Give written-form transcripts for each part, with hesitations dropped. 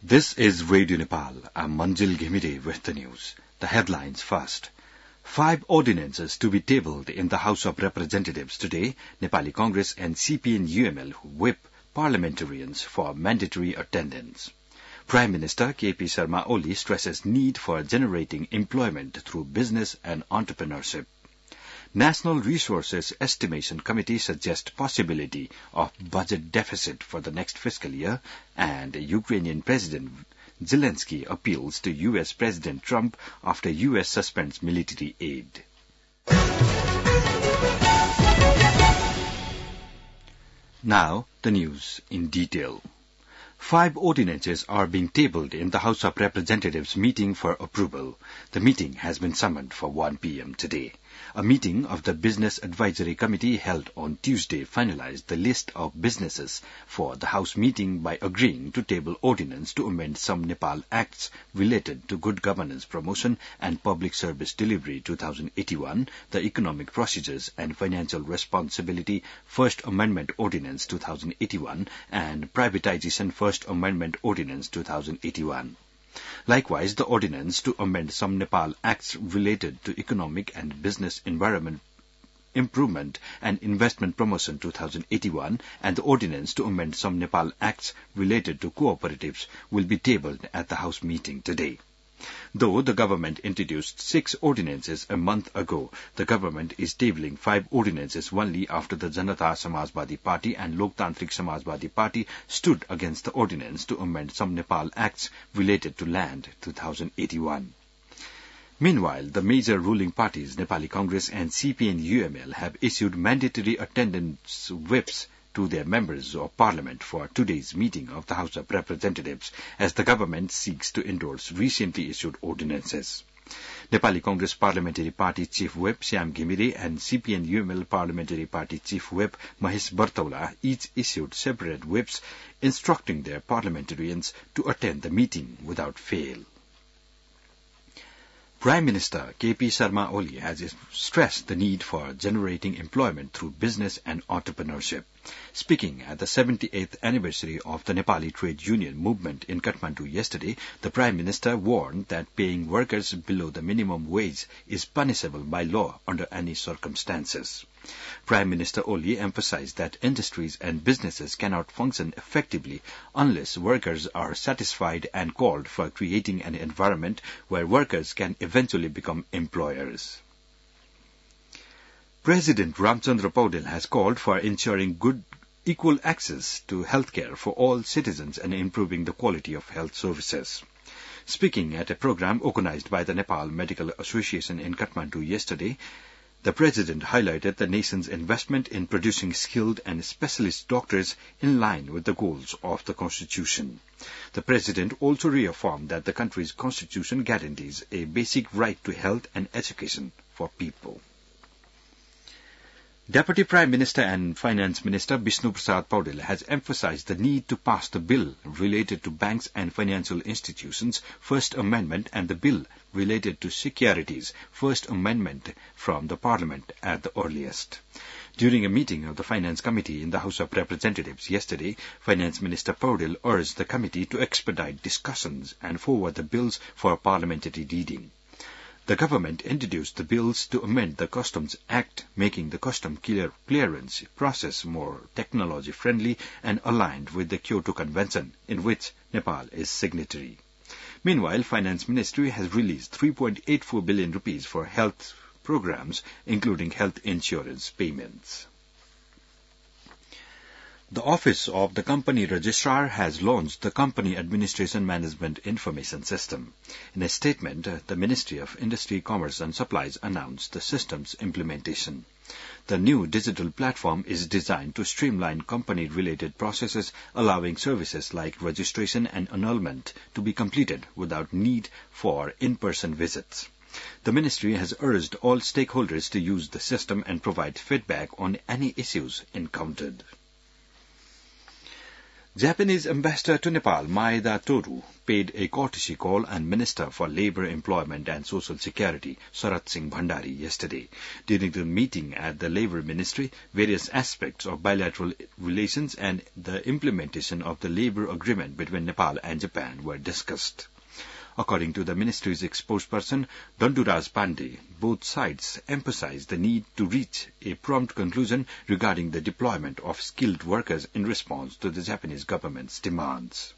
This is Radio Nepal. I'm Manjil Ghimire with the news. The headlines first. 5 ordinances to be tabled in the House of Representatives today. Nepali Congress and CPN-UML whip parliamentarians for mandatory attendance. Prime Minister KP Sharma Oli stresses need for generating employment through business and entrepreneurship. National Resources Estimation Committee suggests possibility of budget deficit for the next fiscal year, and Ukrainian President Zelensky appeals to U.S. President Trump after U.S. suspends military aid. Now, the news in detail. 5 ordinances are being tabled in the House of Representatives meeting for approval. The meeting has been summoned for 1 p.m. today. A meeting of the Business Advisory Committee held on Tuesday finalized the list of businesses for the House meeting by agreeing to table ordinance to amend some Nepal Acts related to good governance promotion and public service delivery 2081, the Economic Procedures and Financial Responsibility First Amendment Ordinance 2081, and Privatization First Amendment Ordinance 2081. Likewise, the ordinance to amend some Nepal Acts related to economic and business environment improvement and investment promotion 2081 and the ordinance to amend some Nepal Acts related to cooperatives will be tabled at the House meeting today. Though the government introduced 6 ordinances a month ago, the government is tabling 5 ordinances only after the Janata Samajwadi Party and Loktantrik Samajwadi Party stood against the ordinance to amend some Nepal Acts related to land 2081. Meanwhile, the major ruling parties, Nepali Congress and CPN-UML, have issued mandatory attendance whips to their members of parliament for today's meeting of the House of Representatives as the government seeks to endorse recently issued ordinances. Nepali Congress Parliamentary Party Chief Whip Syam Ghimire and CPN-UML Parliamentary Party Chief Whip Mahesh Bartaula each issued separate whips instructing their parliamentarians to attend the meeting without fail. Prime Minister KP Sharma Oli has stressed the need for generating employment through business and entrepreneurship. Speaking at the 78th anniversary of the Nepali trade union movement in Kathmandu yesterday, the Prime Minister warned that paying workers below the minimum wage is punishable by law under any circumstances. Prime Minister Oli emphasized that industries and businesses cannot function effectively unless workers are satisfied and called for creating an environment where workers can eventually become employers. President Ramchandra Paudel has called for ensuring equal access to healthcare for all citizens and improving the quality of health services. Speaking at a program organized by the Nepal Medical Association in Kathmandu yesterday, the President highlighted the nation's investment in producing skilled and specialist doctors in line with the goals of the Constitution. The President also reaffirmed that the country's Constitution guarantees a basic right to health and education for people. Deputy Prime Minister and Finance Minister Bishnu Prasad Paudel has emphasized the need to pass the bill related to banks and financial institutions, First Amendment, and the bill related to securities, First Amendment, from the Parliament at the earliest. During a meeting of the Finance Committee in the House of Representatives yesterday, Finance Minister Paudel urged the committee to expedite discussions and forward the bills for parliamentary reading. The government introduced the bills to amend the Customs Act, making the custom clearance process more technology-friendly and aligned with the Kyoto Convention, in which Nepal is signatory. Meanwhile, Finance Ministry has released 3.84 billion rupees for health programs, including health insurance payments. The Office of the Company Registrar has launched the Company Administration Management Information System. In a statement, the Ministry of Industry, Commerce and Supplies announced the system's implementation. The new digital platform is designed to streamline company-related processes, allowing services like registration and annulment to be completed without need for in-person visits. The Ministry has urged all stakeholders to use the system and provide feedback on any issues encountered. Japanese ambassador to Nepal, Maeda Toru, paid a courtesy call on Minister for Labour, Employment and Social Security, Sarat Singh Bhandari, yesterday. During the meeting at the Labour Ministry, various aspects of bilateral relations and the implementation of the labour agreement between Nepal and Japan were discussed. According to the ministry's spokesperson, Danduraj Pandey, both sides emphasized the need to reach a prompt conclusion regarding the deployment of skilled workers in response to the Japanese government's demands.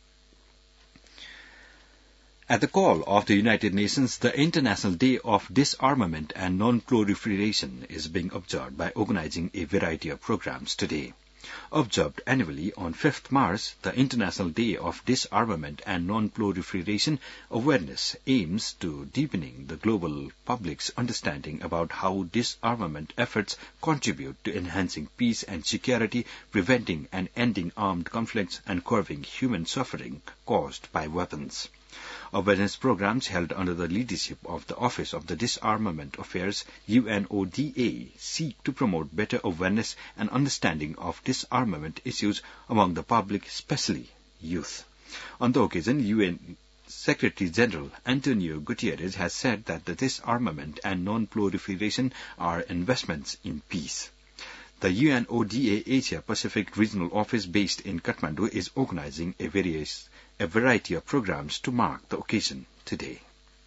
At the call of the United Nations, the International Day of Disarmament and Non-Proliferation is being observed by organizing a variety of programs today. Observed annually on 5th March, the International Day of Disarmament and Non-Proliferation awareness aims to deepening the global public's understanding about how disarmament efforts contribute to enhancing peace and security, preventing and ending armed conflicts, and curbing human suffering caused by weapons. Awareness programs held under the leadership of the Office of the Disarmament Affairs, UNODA, seek to promote better awareness and understanding of disarmament issues among the public, especially youth. On the occasion, UN Secretary General Antonio Guterres has said that the disarmament and non-proliferation are investments in peace. The UNODA Asia Pacific Regional Office based in Kathmandu is organizing a variety of programs to mark the occasion today.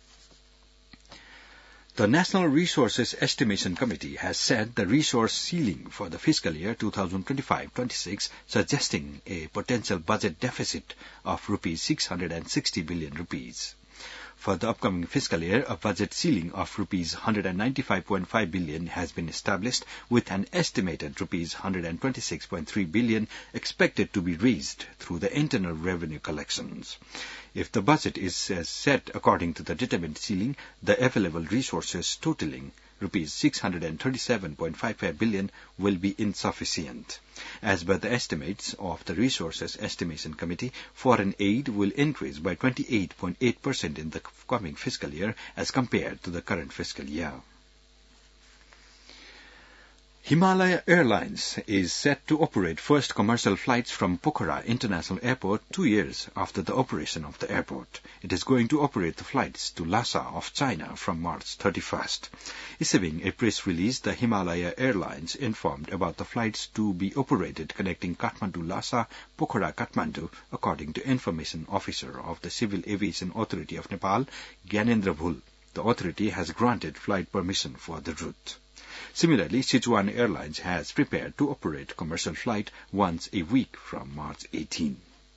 The National Resources Estimation Committee has set the resource ceiling for the fiscal year 2025-26, suggesting a potential budget deficit of ₹660 billion. For the upcoming fiscal year, a budget ceiling of ₹195.5 billion has been established, with an estimated ₹126.3 billion expected to be raised through the internal revenue collections. If the budget is set according to the determined ceiling, the available resources totaling ₹637.55 billion will be insufficient. As per the estimates of the Resources Estimation Committee, foreign aid will increase by 28.8% in the coming fiscal year as compared to the current fiscal year. Himalaya Airlines is set to operate first commercial flights from Pokhara International Airport 2 years after the operation of the airport. It is going to operate the flights to Lhasa of China from March 31st. Issuing a press release, the Himalaya Airlines informed about the flights to be operated connecting Kathmandu-Lhasa, Pokhara-Kathmandu, according to Information Officer of the Civil Aviation Authority of Nepal, Gyanendra Bhul. The authority has granted flight permission for the route. Similarly, Sichuan Airlines has prepared to operate commercial flight once a week from March 18.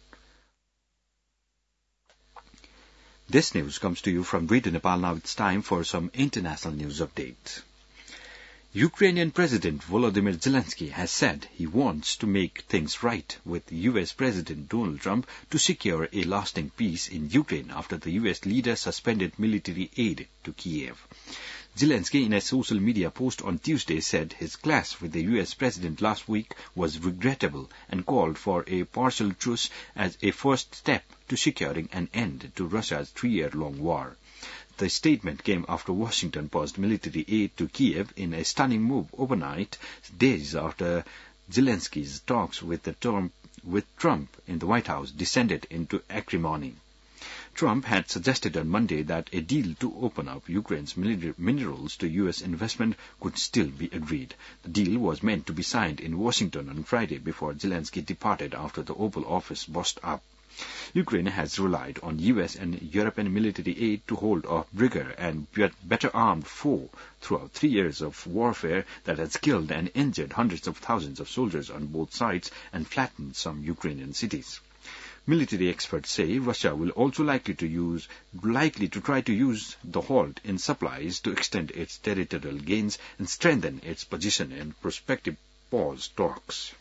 This news comes to you from Radio Nepal. Now it's time for some international news update. Ukrainian President Volodymyr Zelensky has said he wants to make things right with U.S. President Donald Trump to secure a lasting peace in Ukraine after the U.S. leader suspended military aid to Kiev. Zelensky, in a social media post on Tuesday, said his clash with the U.S. president last week was regrettable and called for a partial truce as a first step to securing an end to Russia's 3-year-long war. The statement came after Washington paused military aid to Kiev in a stunning move overnight, days after Zelensky's talks with Trump in the White House descended into acrimony. Trump had suggested on Monday that a deal to open up Ukraine's minerals to U.S. investment could still be agreed. The deal was meant to be signed in Washington on Friday before Zelensky departed after the Oval Office bust up. Ukraine has relied on U.S. and European military aid to hold off bigger and better armed foe throughout 3 years of warfare that has killed and injured hundreds of thousands of soldiers on both sides and flattened some Ukrainian cities. Military experts say Russia will also likely to try to use the halt in supplies to extend its territorial gains and strengthen its position in prospective pause talks.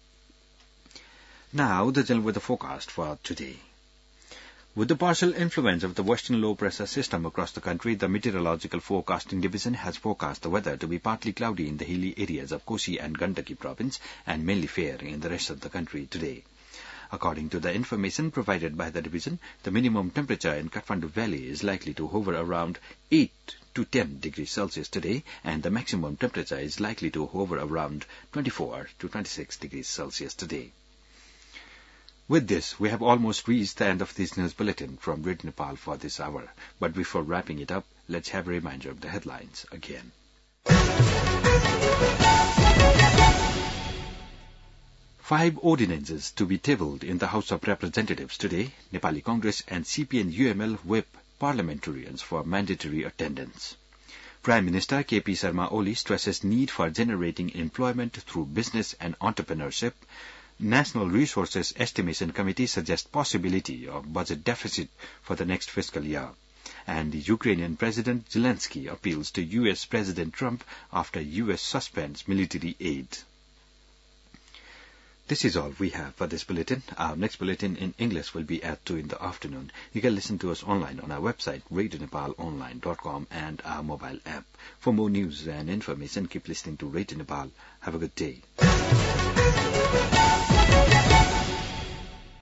Now, the general weather forecast for today. With the partial influence of the western low-pressure system across the country, the Meteorological Forecasting Division has forecast the weather to be partly cloudy in the hilly areas of Kosi and Gandaki province and mainly fair in the rest of the country today. According to the information provided by the division, the minimum temperature in Kathmandu Valley is likely to hover around 8 to 10 degrees Celsius today, and the maximum temperature is likely to hover around 24 to 26 degrees Celsius today. With this, we have almost reached the end of this news bulletin from Radio Nepal for this hour. But before wrapping it up, let's have a reminder of the headlines again. 5 ordinances to be tabled in the House of Representatives today. Nepali Congress and CPN-UML whip parliamentarians for mandatory attendance. Prime Minister KP Sharma Oli stresses need for generating employment through business and entrepreneurship. National Resources Estimation Committee suggests possibility of budget deficit for the next fiscal year. And the Ukrainian President Zelensky appeals to U.S. President Trump after U.S. suspends military aid. This is all we have for this bulletin. Our next bulletin in English will be at 2 in the afternoon. You can listen to us online on our website, radionepalonline.com, and our mobile app. For more news and information, keep listening to Radio Nepal. Have a good day.